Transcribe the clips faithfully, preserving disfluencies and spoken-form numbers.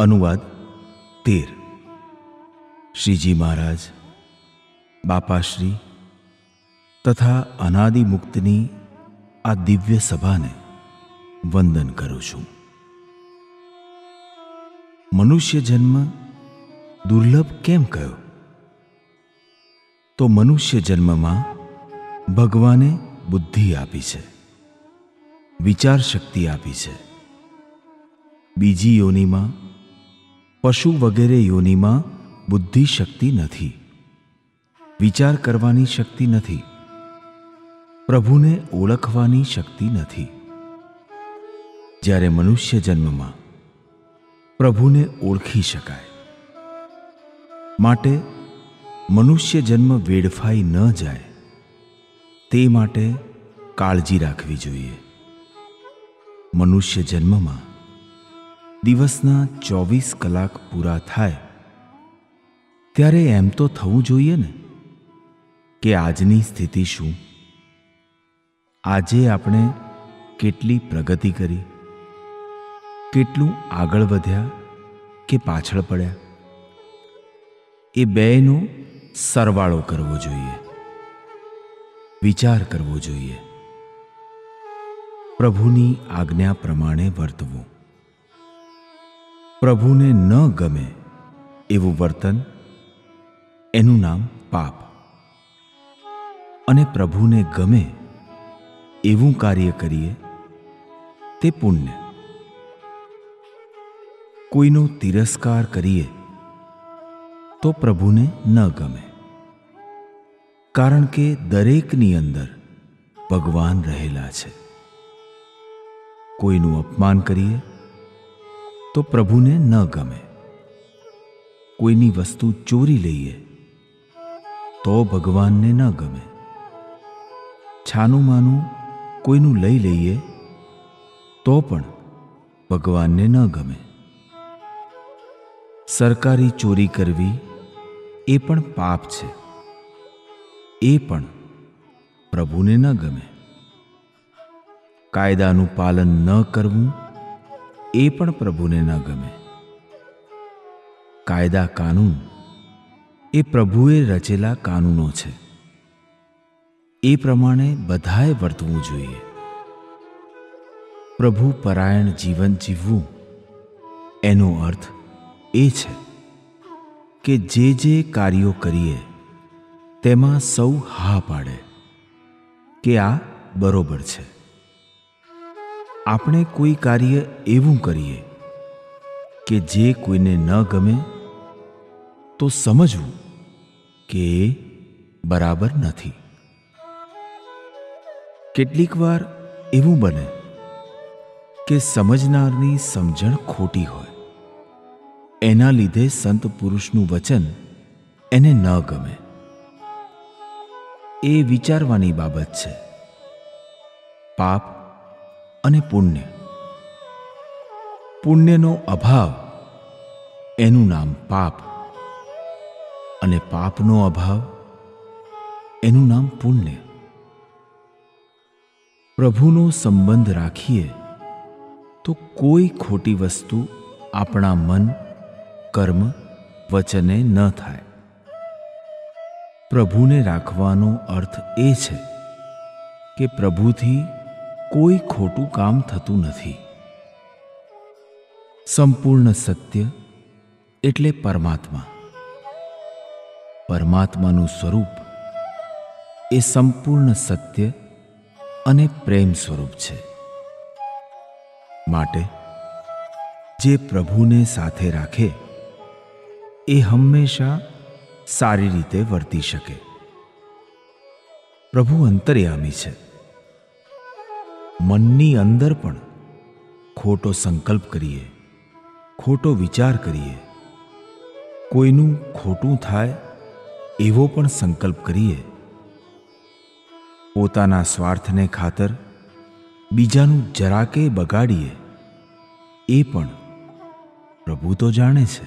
અનુવાદ તેર. શ્રીજી મહારાજ, બાપાશ્રી તથા અનાદિ મુક્તની આ દિવ્ય સભાને વંદન કરું છું. મનુષ્ય જન્મ દુર્લભ કેમ કહ્યો? તો મનુષ્ય જન્મમાં ભગવાને બુદ્ધિ આપી છે, વિચાર શક્તિ આપી છે. બીજી યોનિમાં, પશુ વગેરે યોનિમાં બુદ્ધિ શક્તિ નથી, વિચાર કરવાની શક્તિ નથી, પ્રભુને ઓળખવાની શક્તિ નથી. જ્યારે મનુષ્ય જન્મમાં પ્રભુને ઓળખી શકાય, માટે મનુષ્ય જન્મ વેડફાઈ ન જાય તે માટે કાળજી રાખવી જોઈએ. મનુષ્ય જન્મમાં દિવસના ચોવીસ કલાક પૂરા થાય ત્યારે એમ તો થવું જોઈએ ને કે આજની સ્થિતિ શું? આજે આપણે કેટલી પ્રગતિ કરી, કેટલું આગળ વધ્યા કે પાછળ પડ્યા, એ બેયનો સરવાળો કરવો જોઈએ, વિચાર કરવો જોઈએ. પ્રભુની આજ્ઞા પ્રમાણે વર્તવું. પ્રભુને ન ગમે એવું વર્તન, એનું નામ પાપ, અને પ્રભુને ગમે એવું કાર્ય કરીએ તે પુણ્ય. કોઈનો તિરસ્કાર કરીએ તો પ્રભુને ન ગમે, કારણ કે દરેકની અંદર ભગવાન રહેલા છે. કોઈનું અપમાન કરીએ તો પ્રભુને ન ગમે. કોઈની વસ્તુ ચોરી લઈએ તો ભગવાનને ન ગમે. છાનું માનું કોઈનું લઈ લઈએ તો પણ ભગવાનને ન ગમે. સરકારી ચોરી કરવી એ પણ પાપ છે, એ પણ પ્રભુને ન ગમે. કાયદાનું પાલન ન કરવું એ પણ પ્રભુને ન ગમે. કાયદા કાનૂન એ પ્રભુએ રચેલા કાનૂનો છે, એ પ્રમાણે બધાએ વર્તવું જોઈએ. પ્રભુ પરાયણ જીવન જીવવું એનો અર્થ એ છે કે જે જે કાર્યો કરીએ તેમાં સૌ હા પાડે કે આ બરોબર છે. આપણે કોઈ કાર્ય એવું કરીએ કે જે કોઈને ન ગમે તો સમજવું કે એ બરાબર નથી. કેટલીક વાર એવું બને કે સમજનારની સમજણ ખોટી હોય, એના લીધે સંત પુરુષનું વચન એને ન ગમે. એ વિચારવાની બાબત છે. પાપ અને પુણ્ય. પુણ્યનો અભાવ એનું નામ પાપ, અને પાપનો અભાવ એનું નામ પુણ્ય. પ્રભુનો સંબંધ રાખીએ તો કોઈ ખોટી વસ્તુ આપણા મન, કર્મ, વચને ન થાય. પ્રભુને રાખવાનો અર્થ એ છે કે પ્રભુથી કોઈ ખોટું કામ થતું નથી. સંપૂર્ણ સત્ય એટલે પરમાત્મા. પરમાત્માનું સ્વરૂપ એ સંપૂર્ણ સત્ય અને પ્રેમ સ્વરૂપ છે. માટે જે પ્રભુને સાથે રાખે એ હંમેશા સારી રીતે વર્તી શકે. પ્રભુ અંતર્યામી છે. મનની અંદર પણ ખોટો સંકલ્પ કરીએ, ખોટો વિચાર કરીએ, કોઈનું ખોટું થાય એવો પણ સંકલ્પ કરીએ, પોતાના સ્વાર્થને ખાતર બીજાનું જરાકે બગાડીએ, એ પણ પ્રભુ તો જાણે છે.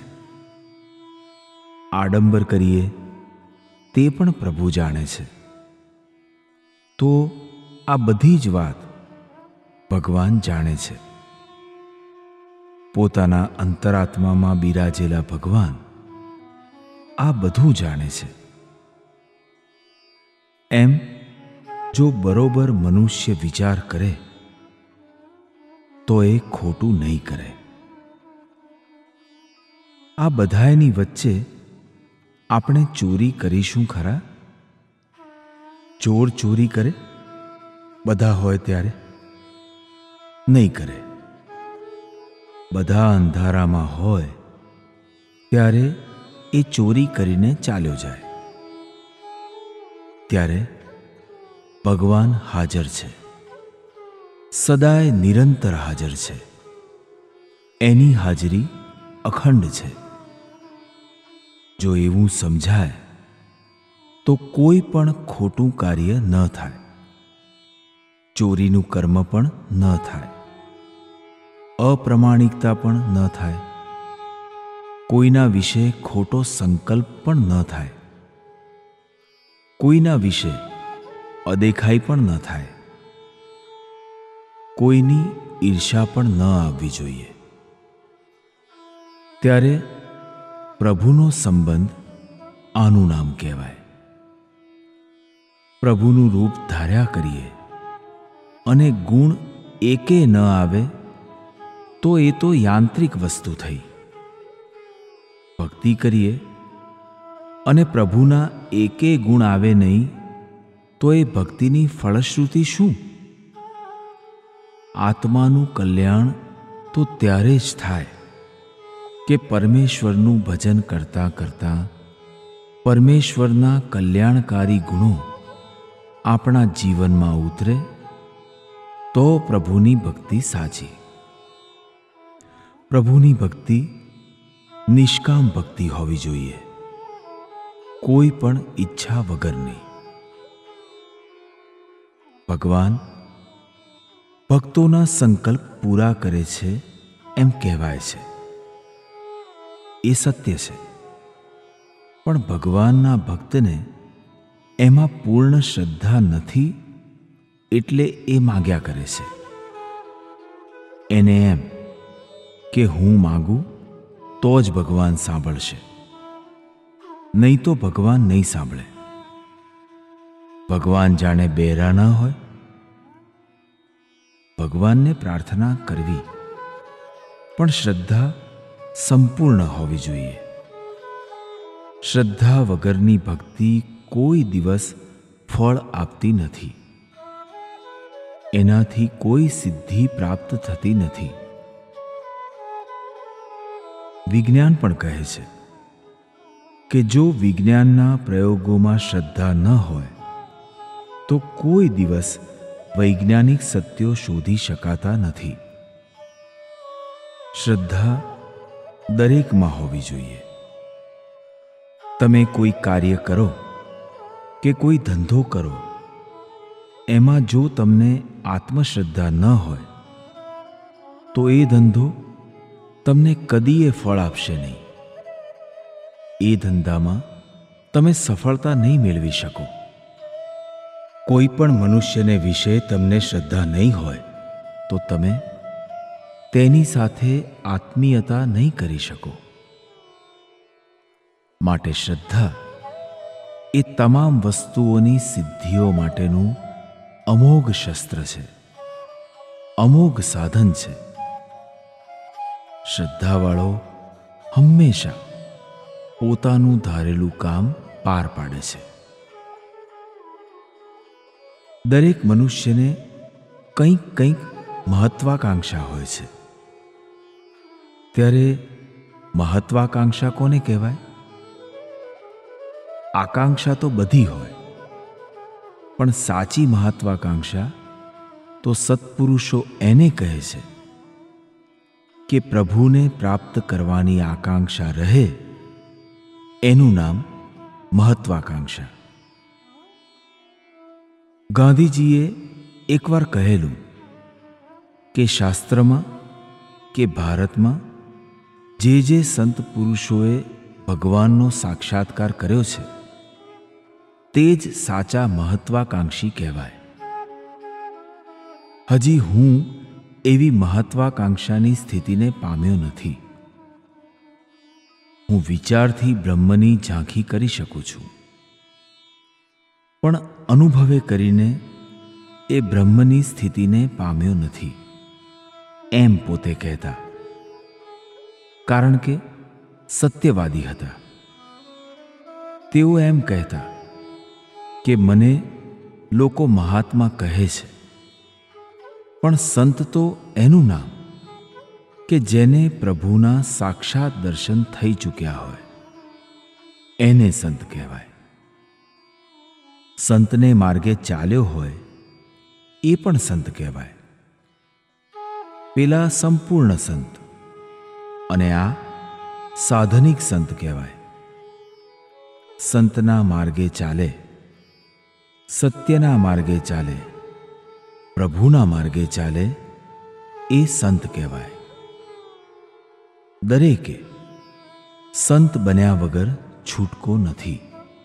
આડંબર કરીએ તે પણ પ્રભુ જાણે છે. તો આ બધી જ વાત ભગવાન જાણે છે. પોતાના અંતરાત્મામાં બિરાજેલા ભગવાન આ બધું જાણે છે. એમ જો બરોબર મનુષ્ય વિચાર કરે તો એ ખોટું નહીં કરે. આ બધાયની વચ્ચે આપણે ચોરી કરીશું ખરા? ચોર ચોરી કરે બધા હોય ત્યારે? નહીં કરે. બધા અંધારામાં હોય ત્યારે એ ચોરી કરીને ચાલ્યો જાય. ત્યારે ભગવાન હાજર છે, સદાય નિરંતર હાજર છે. એની હાજરી અખંડ છે. જો એવું સમજાય તો કોઈ પણ ખોટું કાર્ય ન થાય, ચોરીનું કર્મ પણ ન થાય, અપ્રમાણિકતા પણ ન થાય, કોઈના વિશે ખોટો સંકલ્પ પણ ન થાય, કોઈના વિશે અદેખાઈ પણ ન થાય, કોઈની ઈર્ષા પણ ન આવવી જોઈએ. ત્યારે પ્રભુનો સંબંધ આનું નામ કહેવાય. પ્રભુનું રૂપ ધાર્યા કરીએ અને ગુણ એકે ન આવે તો એ તો યાંત્રિક વસ્તુ થઈ. ભક્તિ કરીએ અને પ્રભુના એકે ગુણ આવે નહીં તો એ ભક્તિની ફળશ્રુતિ શું? આત્માનું કલ્યાણ તો ત્યારે જ થાય કે પરમેશ્વરનું ભજન કરતાં કરતાં પરમેશ્વરના કલ્યાણકારી ગુણો આપણા જીવનમાં ઉતરે તો પ્રભુની ભક્તિ સાચી. પ્રભુની ભક્તિ નિષ્કામ ભક્તિ હોવી જોઈએ, કોઈ પણ ઈચ્છા વગરની. ભગવાન ભક્તોના સંકલ્પ પૂરા કરે છે એમ કહેવાય છે. એ સત્ય છે, પણ ભગવાનના ભક્તને એમાં પૂર્ણ શ્રદ્ધા નથી એટલે એ માગ્યા કરે છે. એને એમ કે હું માગું તો જ ભગવાન સાંભળશે, નહીં તો ભગવાન નહીં સાંભળે. ભગવાન જાણે બહેરા ન હોય. ભગવાનને પ્રાર્થના કરવી પણ શ્રદ્ધા સંપૂર્ણ હોવી જોઈએ. શ્રદ્ધા વગરની ભક્તિ કોઈ દિવસ ફળ આપતી નથી. એનાથી કોઈ સિદ્ધિ પ્રાપ્ત થતી નથી. વિજ્ઞાન પણ કહે છે કે જો વિજ્ઞાનના પ્રયોગોમાં શ્રદ્ધા ન હોય તો કોઈ દિવસ વૈજ્ઞાનિક સત્યો શોધી શકાતા નથી. શ્રદ્ધા દરેકમાં હોવી જોઈએ. તમે કોઈ કાર્ય કરો કે કોઈ ધંધો કરો, એમાં જો તમને આત્મશ્રદ્ધા ન હોય તો એ ધંધો તમને કદીએ ફળ આપશે નહીં. એ ધંધામાં તમે સફળતા નહીં મેળવી શકો. કોઈ પણ મનુષ્યને વિશે તમને શ્રદ્ધા નહીં હોય તો તમે તેની સાથે આત્મીયતા નહીં કરી શકો. માટે શ્રદ્ધા એ તમામ વસ્તુઓની સિદ્ધિઓ માટેનું અમોઘ શસ્ત્ર છે, અમોઘ સાધન છે. શ્રદ્ધાવાળો હંમેશા પોતાનું ધારેલું કામ પાર પાડે છે. દરેક મનુષ્યને કંઈક કંઈક મહત્વાકાંક્ષા હોય છે. ત્યારે મહત્વાકાંક્ષા કોને કહેવાય? આકાંક્ષા તો બધી હોય, પણ સાચી મહત્વાકાંક્ષા તો સત્પુરુષો એને કહે છે કે પ્રભુને પ્રાપ્ત કરવાની આકાંક્ષા રહે, એનું નામ મહત્વાકાંક્ષા. ગાંધીજીએ એકવાર કહેલું કે શાસ્ત્રમાં કે ભારતમાં જે જે સંત પુરુષોએ ભગવાનનો સાક્ષાત્કાર કર્યો છે તે જ સાચા મહત્વાકાંક્ષી કહેવાય. હજી હું એવી મહત્વાકાંક્ષાની સ્થિતિને પામ્યો નથી. હું વિચારથી બ્રહ્મની ઝાંખી કરી શકું છું, પણ અનુભવે કરીને એ બ્રહ્મની સ્થિતિને પામ્યો નથી, એમ પોતે કહેતા. કારણ કે સત્યવાદી હતા. તેઓ એમ કહેતા કે મને લોકો મહાત્મા કહે છે, પણ સંત તો એનું નામ કે જેને પ્રભુના સાક્ષાત દર્શન થઈ ચૂક્યા હોય એને સંત કહેવાય. સંતને માર્ગે ચાલ્યો હોય એ પણ સંત કહેવાય. પેલા સંપૂર્ણ સંત અને આ સાધનિક સંત કહેવાય. સંતના માર્ગે ચાલે, સત્યના માર્ગે ચાલે, પ્રભુના માર્ગે ચાલે એ સંત કહેવાય. દરેકે સંત બન્યા વગર છૂટકો નથી.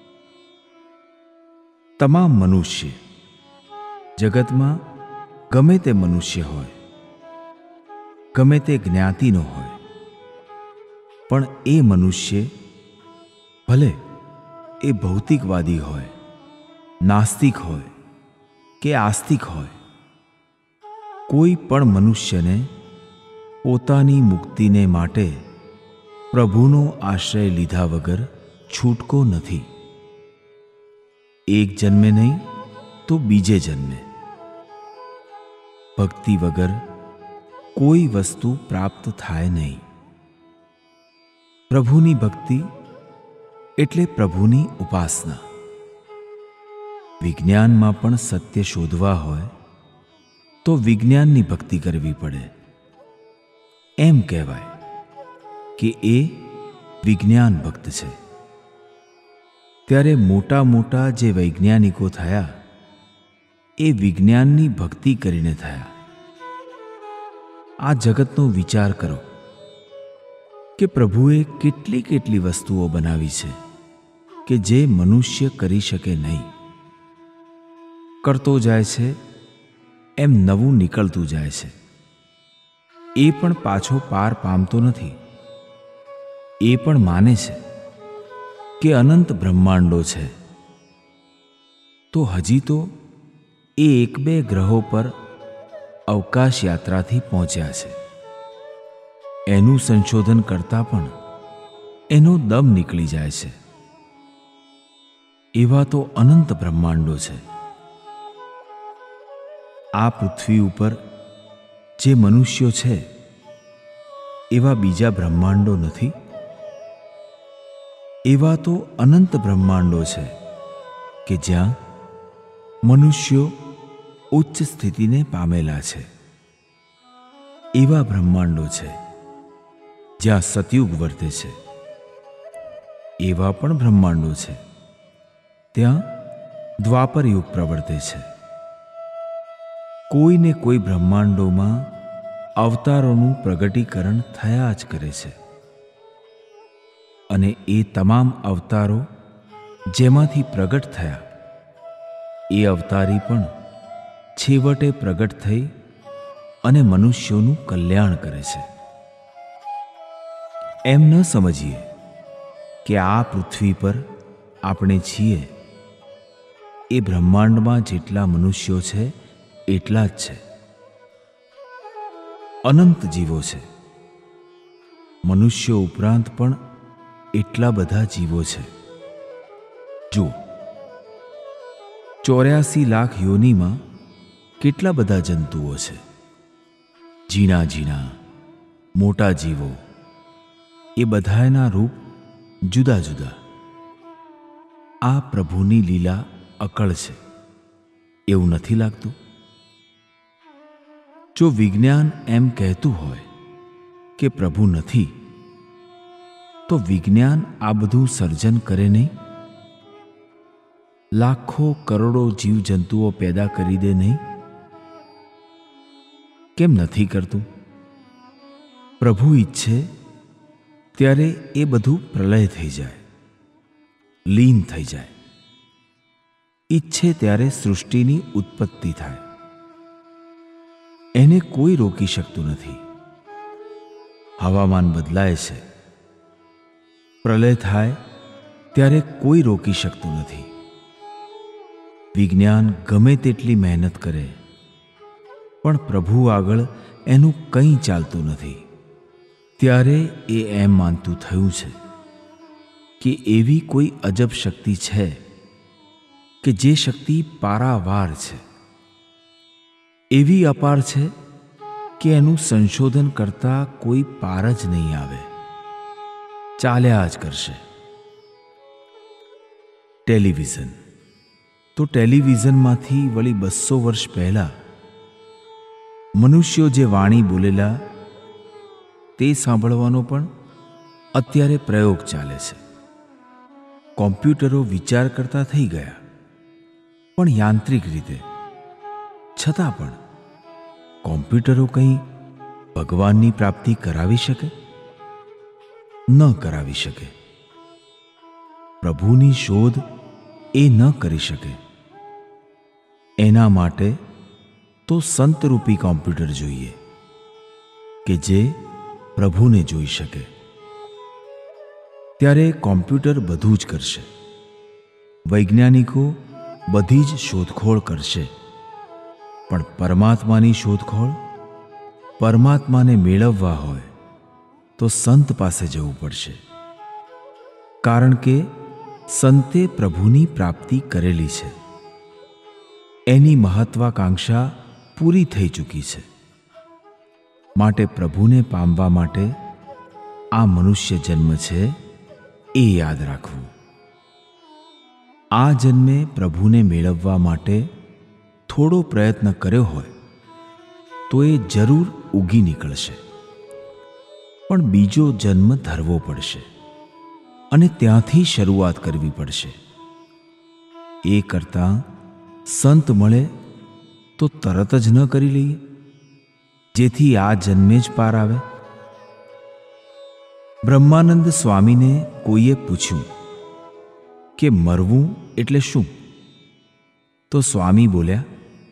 તમામ મનુષ્ય જગતમાં ગમે તે મનુષ્ય હોય, ગમે તે જ્ઞાતિનો હોય, પણ એ મનુષ્ય ભલે એ ભૌતિકવાદી હોય, નાસ્તિક હોય કે આસ્તિક હોય, કોઈ પણ મનુષ્યને પોતાની મુક્તિને માટે પ્રભુનો આશ્રય લીધા વગર છૂટકો નથી. એક જન્મે નહીં તો બીજે જન્મે. ભક્તિ વગર કોઈ વસ્તુ પ્રાપ્ત થાય નહીં. પ્રભુની ભક્તિ એટલે પ્રભુની ઉપાસના. વિજ્ઞાનમાં પણ સત્ય શોધવા હોય તો વિજ્ઞાનની ભક્તિ કરવી પડે. એમ કહેવાય કે એ વિજ્ઞાન ભક્ત છે. ત્યારે મોટા મોટા જે વૈજ્ઞાનિકો થયા એ વિજ્ઞાનની ભક્તિ કરીને થયા. આ જગતનો વિચાર કરો કે પ્રભુએ કેટલી કેટલી વસ્તુઓ બનાવી છે કે જે મનુષ્ય કરી શકે નહીં. કરતો જાય છે એમ નવું નીકળતું જાય છે. એ પણ પાછો પાર પામતો નથી. એ પણ માને છે કે અનંત બ્રહ્માંડો છે. તો હજી તો એ એક બે ગ્રહો પર અવકાશ યાત્રાથી પહોંચ્યા છે. એનું સંશોધન કરતા પણ એનો દમ નીકળી જાય છે. એવા તો અનંત બ્રહ્માંડો છે. આ પૃથ્વી ઉપર જે મનુષ્યો છે એવા બીજા બ્રહ્માંડો નથી. એવા તો અનંત બ્રહ્માંડો છે કે જ્યાં મનુષ્યો ઉચ્ચ સ્થિતિને પામેલા છે. એવા બ્રહ્માંડો છે જ્યાં સતયુગ વર્તે છે. એવા પણ બ્રહ્માંડો છે ત્યાં દ્વાપર યુગ પ્રવર્તે છે. કોઈને કોઈ બ્રહ્માંડોમાં અવતારોનું પ્રગટીકરણ થયા જ કરે છે. અને એ તમામ અવતારો જેમાંથી પ્રગટ થયા એ અવતારી પણ છેવટે પ્રગટ થઈ અને મનુષ્યોનું કલ્યાણ કરે છે. એમ ન સમજીએ કે આ પૃથ્વી પર આપણે છીએ એ બ્રહ્માંડમાં જેટલા મનુષ્યો છે એટલા જ છે. અનંત જીવો છે. મનુષ્યો ઉપરાંત પણ એટલા બધા જીવો છે. જુઓ, ચોર્યાસી લાખ યોનિમાં કેટલા બધા જંતુઓ છે. ઝીણા ઝીણા મોટા જીવો, એ બધાના રૂપ જુદા જુદા. આ પ્રભુની લીલા અકળ છે, એવું નથી લાગતું? જો વિજ્ઞાન એમ કહેતું હોય કે પ્રભુ નથી, તો વિજ્ઞાન આ બધું સર્જન કરે નહીં? લાખો કરોડો જીવજંતુઓ પેદા કરી દે નહીં? કેમ નથી કરતું? પ્રભુ ઈચ્છે ત્યારે એ બધું પ્રલય થઈ જાય, લીન થઈ જાય. ઈચ્છે ત્યારે સૃષ્ટિની ઉત્પત્તિ થાય. એને કોઈ રોકી શકતું નથી. હવામાન બદલાય છે, પ્રલય થાય ત્યારે કોઈ રોકી શકતું નથી. વિજ્ઞાન ગમે તેટલી મહેનત કરે પણ પ્રભુ આગળ એનું કંઈ ચાલતું નથી. ત્યારે એ એમ માનતું થયું છે કે એવી કોઈ અજબ શક્તિ છે કે જે શક્તિ પારાવાર છે, એવી અપાર છે કે એનું સંશોધન કરતા કોઈ પાર જ નહીં આવે, ચાલ્યા જ કરશે. ટેલિવિઝન તો ટેલિવિઝનમાંથી વળી બસો વર્ષ પહેલા મનુષ્યો જે વાણી બોલેલા તે સાંભળવાનો પણ અત્યારે પ્રયોગ ચાલે છે. કોમ્પ્યુટરો વિચાર કરતા થઈ ગયા, પણ યાંત્રિક રીતે. છતાં પણ કોમ્પ્યુટરો કંઈ ભગવાનની પ્રાપ્તિ કરાવી શકે? ન કરાવી શકે. પ્રભુની શોધ એ ન કરી શકે. એના માટે તો સંતરૂપી કોમ્પ્યુટર જોઈએ કે જે પ્રભુને જોઈ શકે. ત્યારે કોમ્પ્યુટર બધું જ કરશે, વૈજ્ઞાનિકો બધી જ શોધખોળ કરશે, પણ પરમાત્માની શોધખોળ, પરમાત્માને મેળવવા હોય તો સંત પાસે જવું પડશે. કારણ કે સંતે પ્રભુની પ્રાપ્તિ કરેલી છે, એની મહત્વાકાંક્ષા પૂરી થઈ ચૂકી છે. માટે પ્રભુને પામવા માટે આ મનુષ્ય જન્મ છે એ યાદ રાખવું. આ જન્મે પ્રભુને મેળવવા માટે થોડો પ્રયત્ન કર્યો હોય તો એ જરૂર ઉગી નીકળશે, પણ બીજો જન્મ ધરવો પડશે અને ત્યાંથી શરૂઆત કરવી પડશે. એ કરતાં સંત મળે તો તરત જ ન કરી લઈએ, જેથી આ જન્મે જ પાર આવે. બ્રહ્માનંદ સ્વામીને કોઈએ પૂછ્યું કે મરવું એટલે શું? તો સ્વામી બોલ્યા,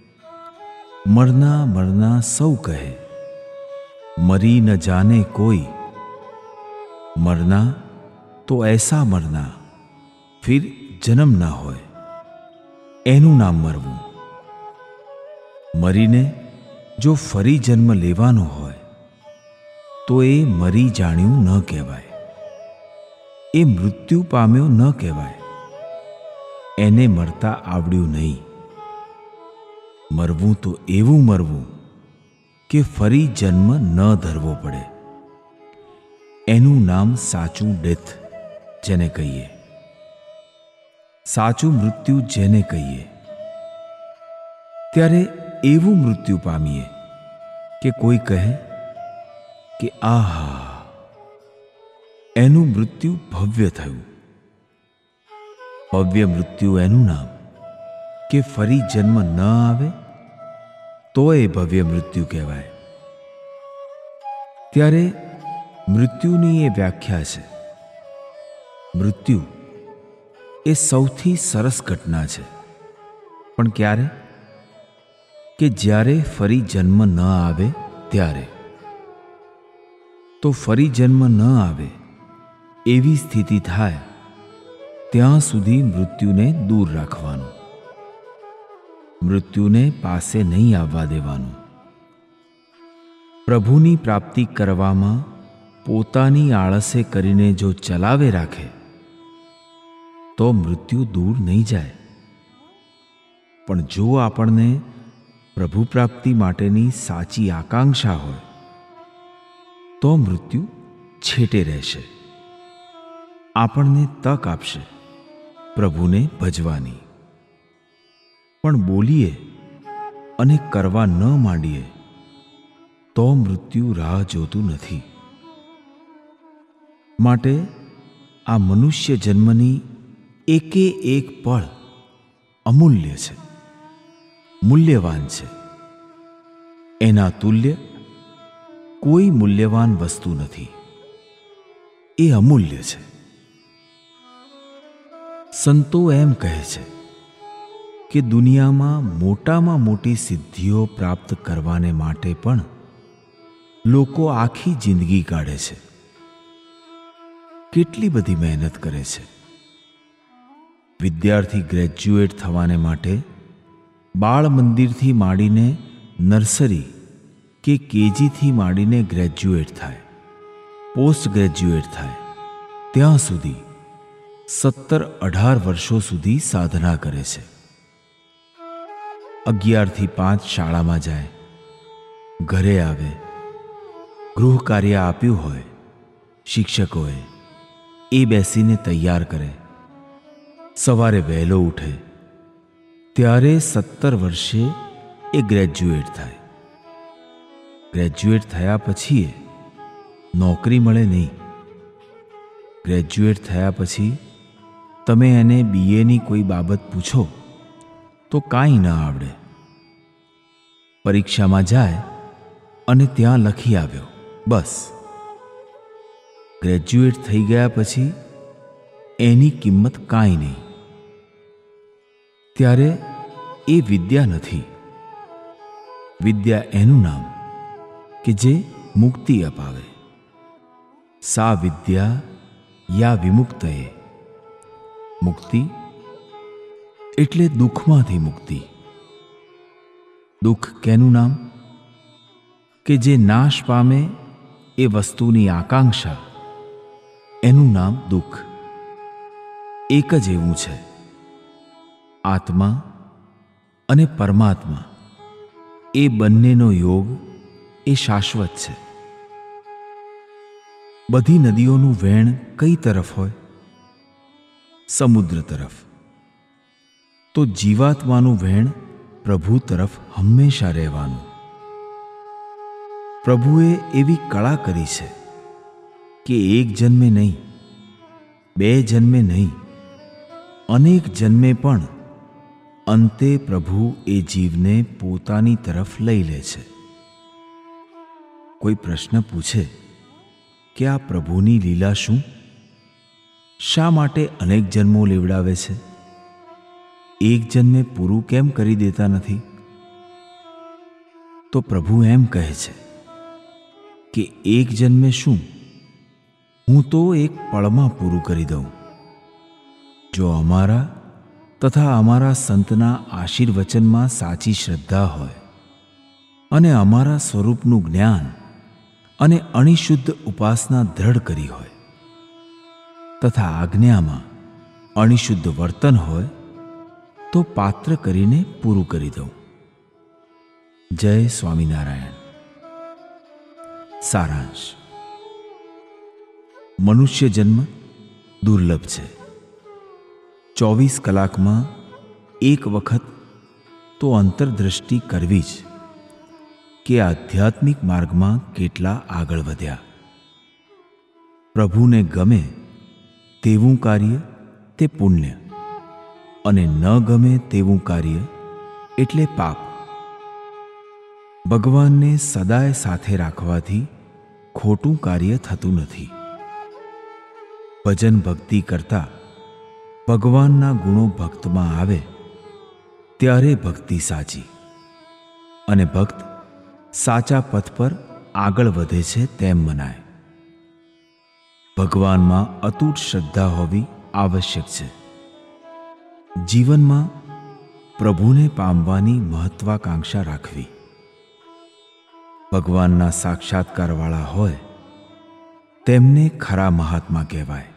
મરના મરના સૌ કહે, મરી ન જાને કોઈ, મરના તો ऐसा મરના ફિર જન્મ ના હોય, એનું નામ મરવું. મરીને જો ફરી જન્મ લેવાનો હોય તો એ મરી જાણ્યું ન કહેવાય, એ મૃત્યુ પામ્યો ન કહેવાય, એને મરતા આવડ્યું નહીં. મરવું તો એવું મરવું કે ફરી જન્મ ન ધરવો પડે, એનું નામ સાચું ડેથ જેને કહીએ, સાચું મૃત્યુ જેને કહીએ. ત્યારે એવું મૃત્યુ પામીએ કે કોઈ કહે કે આહા, એનું મૃત્યુ ભવ્ય થયું. ભવ્ય મૃત્યુ એનું નામ કે ફરી જન્મ ન આવે તો એ ભવ્ય મૃત્યુ કહેવાય. ત્યારે મૃત્યુની એ વ્યાખ્યા છે. મૃત્યુ એ સૌથી સરસ ઘટના છે, પણ ક્યારે? કે જ્યારે ફરી જન્મ ન આવે ત્યારે. તો ફરી જન્મ ન આવે એવી સ્થિતિ થાય ત્યાં સુધી મૃત્યુને દૂર રાખવાનું, મૃત્યુને પાસે નહીં આવવા દેવાનું. પ્રભુની પ્રાપ્તિ કરવામાં પોતાની આળસે કરીને જો ચલાવે રાખે તો મૃત્યુ દૂર નહીં જાય. પણ જો આપણને પ્રભુ પ્રાપ્તિ માટેની સાચી આકાંક્ષા હોય તો મૃત્યુ છેટે રહેશે, આપણને તક આપશે પ્રભુને ભજવાની. પણ બોલીએ અને કરવા ન માંડીએ તો મૃત્યુ રાહ જોતું નથી. માટે આ મનુષ્ય જન્મની એકે એક પળ અમૂલ્ય છે, મૂલ્યવાન છે. એના તુલ્ય કોઈ મૂલ્યવાન વસ્તુ નથી, એ અમૂલ્ય છે. સંતો એમ કહે છે કે દુનિયામાં મોટામાં મોટી સિદ્ધિઓ પ્રાપ્ત કરવાને માટે પણ લોકો આખી જિંદગી કાઢે છે, કેટલી બધી મહેનત કરે છે. વિદ્યાર્થી ગ્રેજ્યુએટ થવાને માટે બાળ મંદિરથી માંડીને નર્સરી કે કેજીથી માંડીને ગ્રેજ્યુએટ થાય, પોસ્ટ ગ્રેજ્યુએટ થાય, ત્યાં સુધી સત્તર અઢાર વર્ષો સુધી સાધના કરે છે. અગિયારથી પાંચ શાળામાં જાય, ઘરે આવે, ગૃહ કાર્ય આપ્યું હોય શિક્ષકોએ એ બેસીને તૈયાર કરે, સવારે વહેલો ઉઠે, ત્યારે સત્તર વર્ષે એ ગ્રેજ્યુએટ થાય. ગ્રેજ્યુએટ થયા પછી એ નોકરી મળે નહીં. ગ્રેજ્યુએટ થયા પછી તમે એને બીએની કોઈ બાબત પૂછો તો કાંઈ ન આવડે. પરીક્ષામાં જાય અને ત્યાં લખી આવ્યો, બસ. ગ્રેજ્યુએટ થઈ ગયા પછી એની કિંમત કાંઈ નહીં. ત્યારે એ વિદ્યા નથી. વિદ્યા એનું નામ કે જે મુક્તિ અપાવે. સા વિદ્યા યા વિમુક્તએ. મુક્તિ એટલે દુઃખમાંથી મુક્તિ. દુઃખ કેનું નામ? કે જે નાશ પામે એ વસ્તુની આકાંક્ષા, એનું નામ દુઃખ. એક જ એવું છે. આત્મા અને પરમાત્મા એ બંનેનો યોગ એ શાશ્વત છે. બધી નદીઓનું વહેણ કઈ તરફ હોય? સમુદ્ર તરફ. તો જીવાત્માનું વહેણ પ્રભુ તરફ હંમેશા રહેવાનું. પ્રભુએ એવી કળા કરી છે કે એક જન્મે નહીં, બે જન્મે નહીં, અનેક જન્મે પણ અંતે પ્રભુ એ જીવને પોતાની તરફ લઈ લે છે. કોઈ પ્રશ્ન પૂછે કે આ પ્રભુની લીલા શું? શા માટે અનેક જન્મો લેવડાવે છે? એક જન્મે પૂરું કેમ કરી દેતા નથી? તો પ્રભુ એમ કહે છે કે એક જન્મે શું, હું તો એક પળમાં પૂરું કરી દઉં. જો અમારા તથા અમારા સંતના આશીર્વચનમાં સાચી શ્રદ્ધા હોય અને અમારા સ્વરૂપનું જ્ઞાન અને અણિશુદ્ધ ઉપાસના દ્રઢ કરી હોય તથા આજ્ઞામાં અણિશુદ્ધ વર્તન હોય તો પાત્ર કરીને પૂરું કરી દઉં. જય સ્વામિનારાયણ. સારાંશ. મનુષ્ય જન્મ દુર્લભ છે. ચોવીસ કલાકમાં એક વખત તો અંતરદ્રષ્ટિ કરવી જ કે આધ્યાત્મિક માર્ગમાં કેટલા આગળ વધ્યા. પ્રભુને ગમે તેવું કાર્ય તે પુણ્ય અને ન ગમે તેવું કાર્ય એટલે પાપ. ભગવાનને સદાય સાથે રાખવાથી ખોટું કાર્ય થતું નથી. ભજન ભક્તિ કરતા ભગવાનના ગુણો ભક્તમાં આવે ત્યારે ભક્તિ સાચી અને ભક્ત સાચા પથ પર આગળ વધે છે તેમ મનાય. ભગવાનમાં અતૂટ શ્રદ્ધા હોવી આવશ્યક છે. જીવનમાં પ્રભુને પામવાની મહત્વાકાંક્ષા રાખવી. ભગવાનના સાક્ષાત્કારવાળા હોય તેમને ખરા મહાત્મા કહેવાય.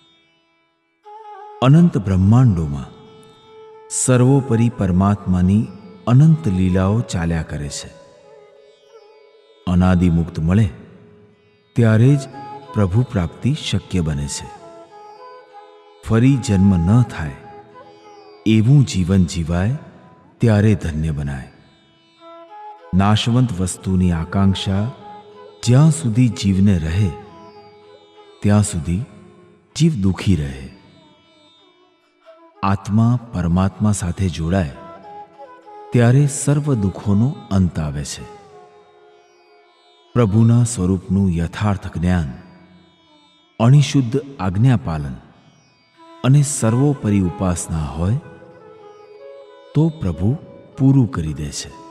અનંત બ્રહ્માંડોમાં સર્વોપરી પરમાત્માની અનંત લીલાઓ ચાલ્યા કરે છે. અનાદિમુક્ત મળે ત્યારે જ પ્રભુ પ્રાપ્તિ શક્ય બને છે. ફરી જન્મ ન થાય એવું જીવન જીવાય ત્યારે ધન્ય બનાય. નાશવંત વસ્તુની આકાંક્ષા જ્યાં સુધી જીવને રહે ત્યાં સુધી જીવ દુઃખી રહે. આત્મા પરમાત્મા સાથે જોડાય ત્યારે સર્વ દુઃખોનો અંત આવે છે. પ્રભુના સ્વરૂપનું યથાર્થ જ્ઞાન, અણિશુદ્ધ આજ્ઞાપાલન અને સર્વોપરી ઉપાસના હોય તો પ્રભુ પૂરું કરી દે છે.